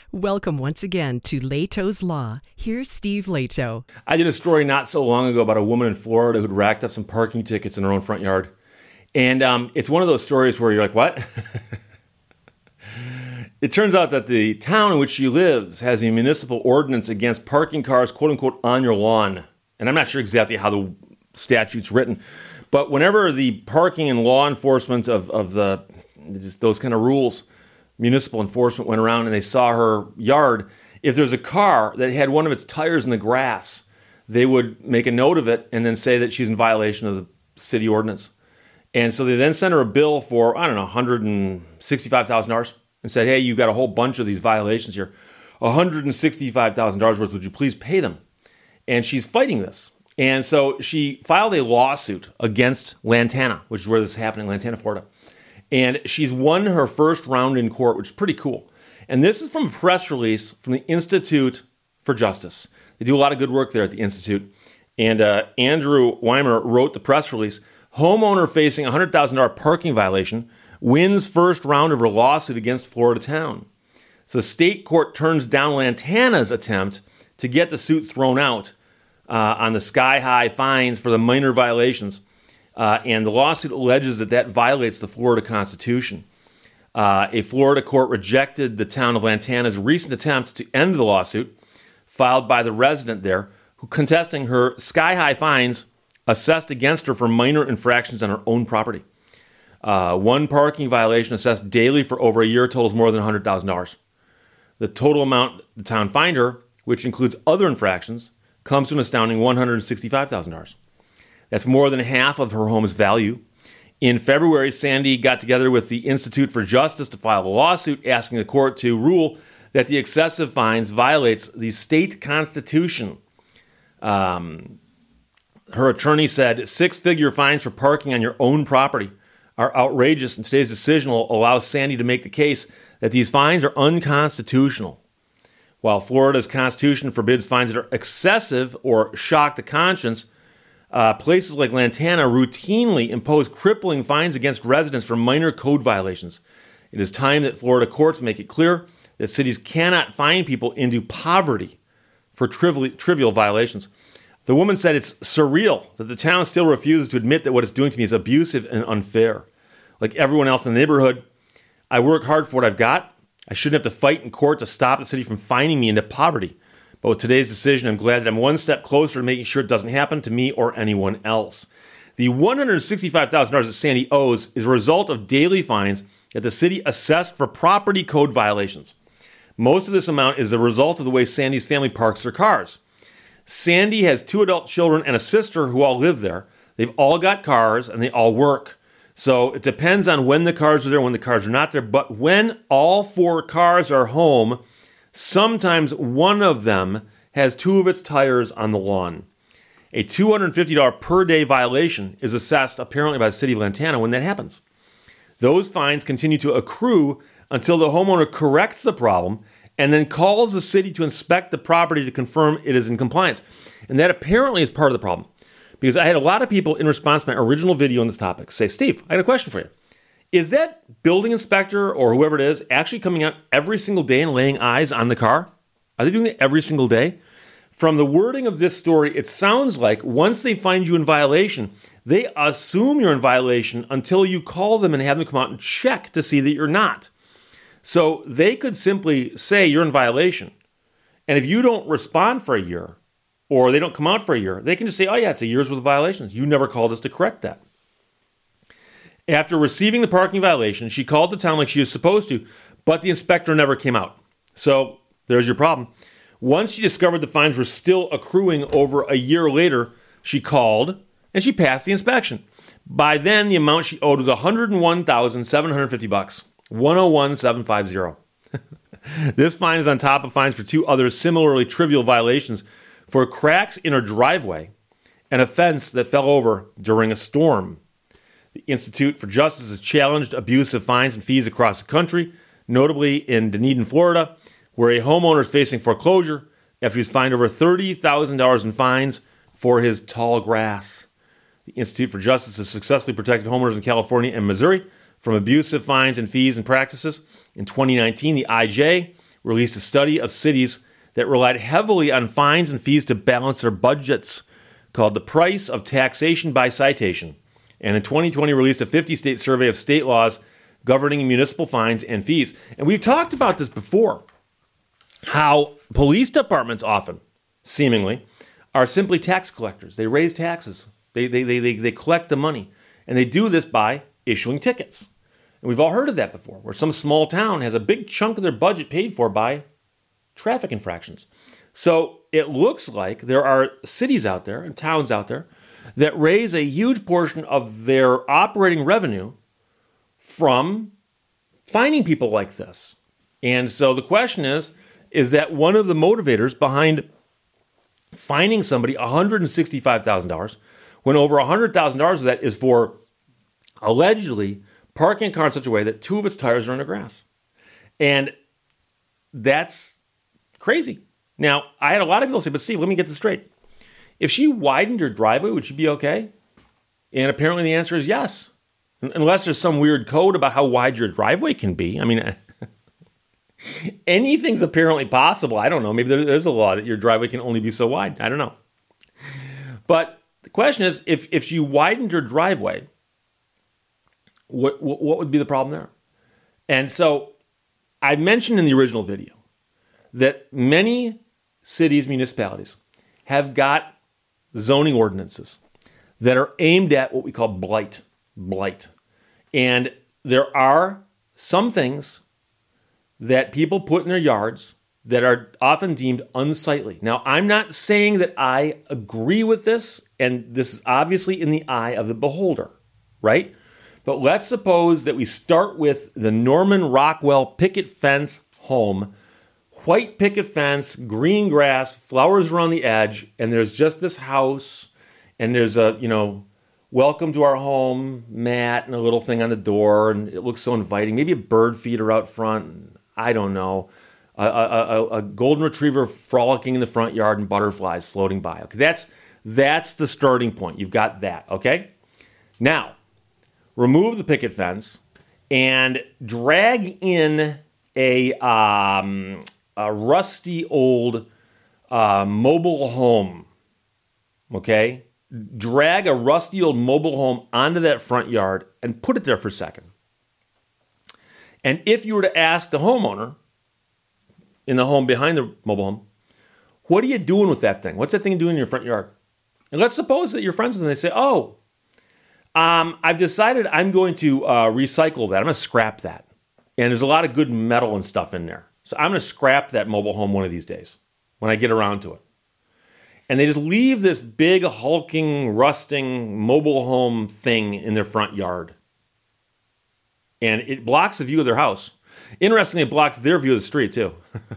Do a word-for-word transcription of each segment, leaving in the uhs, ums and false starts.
Welcome once again to Leto's Law. Here's Steve Leto. I did a story not so long ago about a woman in Florida who'd racked up some parking tickets in her own front yard. And um, it's one of those stories where you're like, what? It turns out that the town in which she lives has a municipal ordinance against parking cars, quote unquote, on your lawn. And I'm not sure exactly how the statute's written. But whenever the parking and law enforcement of, of the just those kind of rules, municipal enforcement went around and they saw her yard, if there's a car that had one of its tires in the grass, they would make a note of it and then say that she's in violation of the city ordinance. And so they then sent her a bill for, I don't know, one hundred sixty-five thousand dollars and said, hey, you've got a whole bunch of these violations here. one hundred sixty-five thousand dollars worth, would you please pay them? And she's fighting this. And so she filed a lawsuit against Lantana, which is where this is happening, Lantana, Florida. And she's won her first round in court, which is pretty cool. And this is from a press release from the Institute for Justice. They do a lot of good work there at the Institute. And uh, Andrew Weimer wrote the press release. Homeowner facing a one hundred thousand dollars parking violation wins first round of her lawsuit against Florida town. So the state court turns down Lantana's attempt to get the suit thrown out uh, on the sky-high fines for the minor violations. Uh, and the lawsuit alleges that that violates the Florida Constitution. Uh, a Florida court rejected the town of Lantana's recent attempts to end the lawsuit filed by the resident there, who contesting her sky-high fines assessed against her for minor infractions on her own property. Uh, one parking violation assessed daily for over a year totals more than one hundred thousand dollars. The total amount the town fined her, which includes other infractions, comes to an astounding one hundred sixty-five thousand dollars. That's more than half of her home's value. In February, Sandy got together with the Institute for Justice to file a lawsuit asking the court to rule that the excessive fines violates the state constitution. Um, her attorney said six-figure fines for parking on your own property are outrageous, and today's decision will allow Sandy to make the case that these fines are unconstitutional. While Florida's constitution forbids fines that are excessive or shock the conscience, Uh, places like Lantana routinely impose crippling fines against residents for minor code violations. It is time that Florida courts make it clear that cities cannot fine people into poverty for trivial, trivial violations. The woman said it's surreal that the town still refuses to admit that what it's doing to me is abusive and unfair. Like everyone else in the neighborhood, I work hard for what I've got. I shouldn't have to fight in court to stop the city from fining me into poverty. But with today's decision, I'm glad that I'm one step closer to making sure it doesn't happen to me or anyone else. The one hundred sixty-five thousand dollars that Sandy owes is a result of daily fines that the city assessed for property code violations. Most of this amount is the result of the way Sandy's family parks their cars. Sandy has two adult children and a sister who all live there. They've all got cars and they all work. So it depends on when the cars are there, when the cars are not there. But when all four cars are home, sometimes one of them has two of its tires on the lawn. A two hundred fifty dollars per day violation is assessed apparently by the city of Lantana when that happens. Those fines continue to accrue until the homeowner corrects the problem and then calls the city to inspect the property to confirm it is in compliance. And that apparently is part of the problem. Because I had a lot of people in response to my original video on this topic say, Steve, I got a question for you. Is that building inspector or whoever it is actually coming out every single day and laying eyes on the car? Are they doing it every single day? From the wording of this story, it sounds like once they find you in violation, they assume you're in violation until you call them and have them come out and check to see that you're not. So they could simply say you're in violation. And if you don't respond for a year or they don't come out for a year, they can just say, oh yeah, it's a year's worth of violations. You never called us to correct that. After receiving the parking violation, she called the town like she was supposed to, but the inspector never came out. So there's your problem. Once she discovered the fines were still accruing over a year later, she called and she passed the inspection. By then, the amount she owed was one hundred one thousand seven hundred fifty bucks, one hundred one thousand seven hundred fifty. This fine is on top of fines for two other similarly trivial violations for cracks in her driveway and a fence that fell over during a storm. The Institute for Justice has challenged abusive fines and fees across the country, notably in Dunedin, Florida, where a homeowner is facing foreclosure after he's fined over thirty thousand dollars in fines for his tall grass. The Institute for Justice has successfully protected homeowners in California and Missouri from abusive fines and fees and practices. In twenty nineteen, the I J released a study of cities that relied heavily on fines and fees to balance their budgets, called The Price of Taxation by Citation. And in twenty twenty, released a fifty-state survey of state laws governing municipal fines and fees. And we've talked about this before, how police departments often, seemingly, are simply tax collectors. They raise taxes. They, they, they, they, they collect the money. And they do this by issuing tickets. And we've all heard of that before, where some small town has a big chunk of their budget paid for by traffic infractions. So it looks like there are cities out there and towns out there that raise a huge portion of their operating revenue from finding people like this. And so the question is, is that one of the motivators behind fining somebody one hundred sixty-five thousand dollars when over one hundred thousand dollars of that is for allegedly parking a car in such a way that two of its tires are in the grass? And that's crazy. Now, I had a lot of people say, but Steve, let me get this straight. If she widened her driveway, would she be okay? And apparently the answer is yes. Unless there's some weird code about how wide your driveway can be. I mean, anything's apparently possible. I don't know. Maybe there's a law that your driveway can only be so wide. I don't know. But the question is, if, if she widened her driveway, what, what, what would be the problem there? And so I mentioned in the original video that many cities, municipalities have got zoning ordinances that are aimed at what we call blight. Blight. And there are some things that people put in their yards that are often deemed unsightly. Now, I'm not saying that I agree with this, and this is obviously in the eye of the beholder, right? But let's suppose that we start with the Norman Rockwell picket fence home, white picket fence, green grass, flowers around the edge, and there's just this house, and there's a, you know, welcome to our home mat and a little thing on the door, and it looks so inviting. Maybe a bird feeder out front. I don't know. A, a, a golden retriever frolicking in the front yard and butterflies floating by. Okay, that's that's the starting point. You've got that, okay? Now, remove the picket fence and drag in a, um, a rusty old uh, mobile home, okay? Drag a rusty old mobile home onto that front yard and put it there for a second. And if you were to ask the homeowner in the home behind the mobile home, what are you doing with that thing? What's that thing doing in your front yard? And let's suppose that you're friends with them and they say, oh, um, I've decided I'm going to uh, recycle that. I'm going to scrap that. And there's a lot of good metal and stuff in there. So I'm going to scrap that mobile home one of these days when I get around to it. And they just leave this big, hulking, rusting mobile home thing in their front yard. And it blocks the view of their house. Interestingly, it blocks their view of the street, too.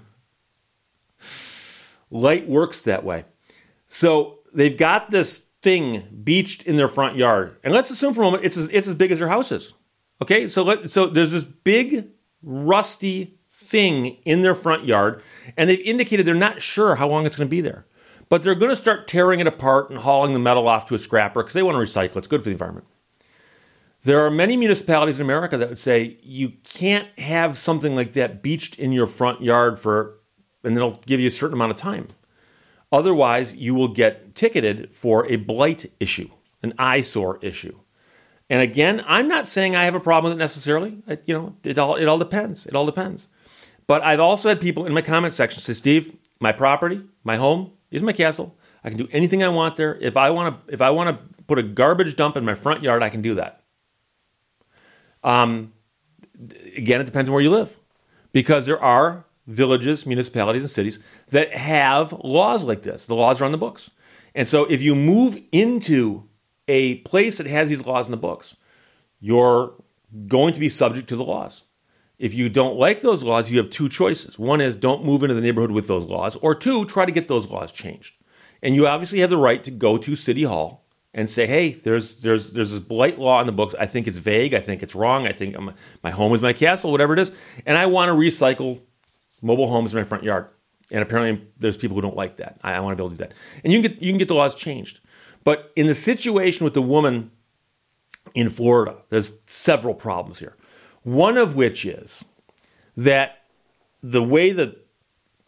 Light works that way. So they've got this thing beached in their front yard. And let's assume for a moment it's as, it's as big as their house is. Okay, so, let, so there's this big, rusty thing in their front yard. And they've indicated they're not sure how long it's going to be there. But they're going to start tearing it apart and hauling the metal off to a scrapper because they want to recycle. It's good for the environment. There are many municipalities in America that would say you can't have something like that beached in your front yard for, and they'll give you a certain amount of time. Otherwise, you will get ticketed for a blight issue, an eyesore issue. And again, I'm not saying I have a problem with it necessarily. I, you know, it all it all depends. It all depends. But I've also had people in my comment section say, Steve, my property, my home is my castle. I can do anything I want there. If I want to, if I want to put a garbage dump in my front yard, I can do that. Um, again, it depends on where you live, because there are villages, municipalities, and cities that have laws like this. The laws are on the books. And so if you move into a place that has these laws in the books, you're going to be subject to the laws. If you don't like those laws, you have two choices. One is don't move into the neighborhood with those laws, or two, try to get those laws changed. And you obviously have the right to go to City Hall and say, hey, there's there's there's this blight law in the books. I think it's vague. I think it's wrong. I think I'm, my home is my castle, whatever it is. And I want to recycle mobile homes in my front yard. And apparently there's people who don't like that. I, I want to be able to do that. And you can get you can get the laws changed. But in the situation with the woman in Florida, there's several problems here. One of which is that the way the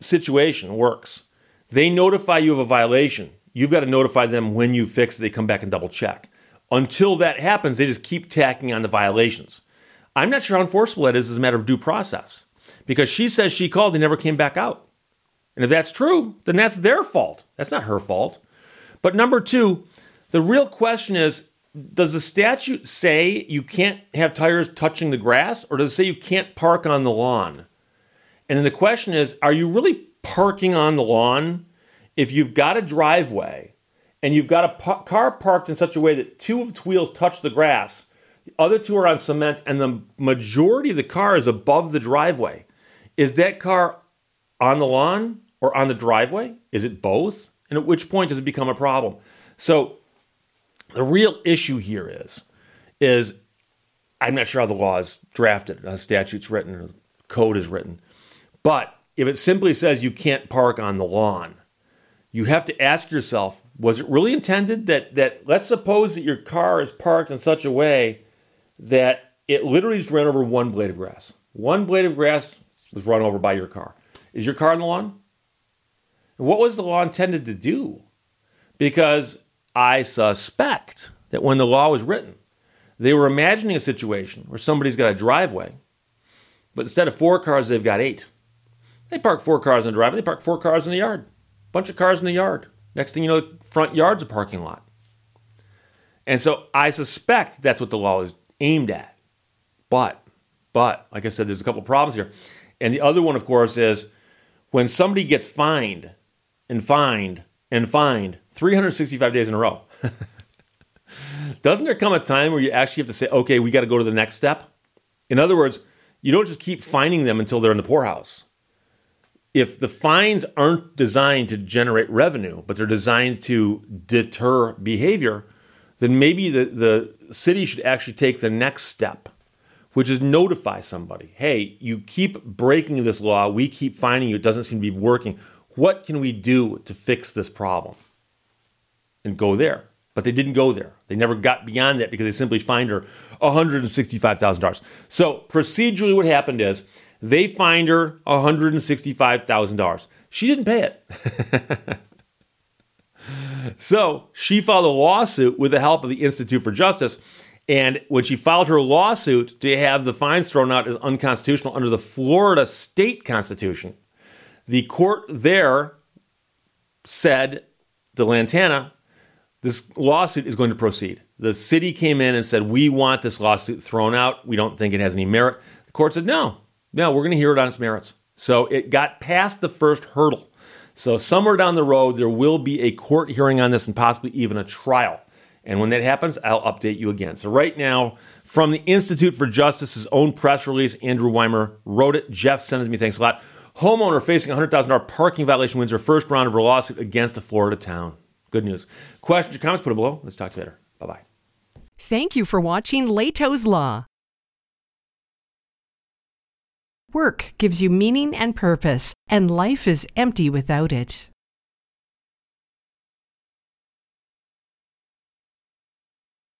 situation works. They notify you of a violation. You've got to notify them when you fix it. They come back and double check. Until that happens, they just keep tacking on the violations. I'm not sure how enforceable that is as a matter of due process, because she says she called and never came back out. And if that's true, then that's their fault. That's not her fault. But number two, the real question is, does the statute say you can't have tires touching the grass, or does it say you can't park on the lawn? And then the question is, are you really parking on the lawn if you've got a driveway and you've got a pa- car parked in such a way that two of its wheels touch the grass, the other two are on cement, and the majority of the car is above the driveway? Is that car on the lawn or on the driveway? Is it both? And at which point does it become a problem? So the real issue here is, is I'm not sure how the law is drafted, how the statute's written, or the code is written. But if it simply says you can't park on the lawn, you have to ask yourself, was it really intended that, that let's suppose that your car is parked in such a way that it literally just ran over one blade of grass. One blade of grass was run over by your car. Is your car on the lawn? And what was the law intended to do? Because I suspect that when the law was written, they were imagining a situation where somebody's got a driveway, but instead of four cars, they've got eight. They park four cars in the driveway, they park four cars in the yard. Bunch of cars in the yard. Next thing you know, the front yard's a parking lot. And so I suspect that's what the law is aimed at. But, but, like I said, there's a couple problems here. And the other one, of course, is when somebody gets fined and fined and fined three hundred sixty-five days in a row, doesn't there come a time where you actually have to say, okay, we got to go to the next step? In other words, you don't just keep fining them until they're in the poorhouse. If the fines aren't designed to generate revenue, but they're designed to deter behavior, then maybe the, the city should actually take the next step, which is notify somebody. Hey, you keep breaking this law. We keep fining you. It doesn't seem to be working. What can we do to fix this problem? And go there. But they didn't go there. They never got beyond that because they simply fined her one hundred sixty-five thousand dollars. So procedurally what happened is they fined her one hundred sixty-five thousand dollars. She didn't pay it. So she filed a lawsuit with the help of the Institute for Justice. And when she filed her lawsuit to have the fines thrown out as unconstitutional under the Florida state constitution, the court there said to Lantana, this lawsuit is going to proceed. The city came in and said, we want this lawsuit thrown out. We don't think it has any merit. The court said, no, no, we're going to hear it on its merits. So it got past the first hurdle. So somewhere down the road, there will be a court hearing on this and possibly even a trial. And when that happens, I'll update you again. So right now, from the Institute for Justice's own press release, Andrew Weimer wrote it. Jeff sent it to me. Thanks a lot. Homeowner facing a one hundred thousand dollars parking violation wins her first round of her lawsuit against a Florida town. Good news. Questions or comments, put it below. Let's talk to you later. Bye-bye. Thank you for watching Lehto's Law. Work gives you meaning and purpose, and life is empty without it.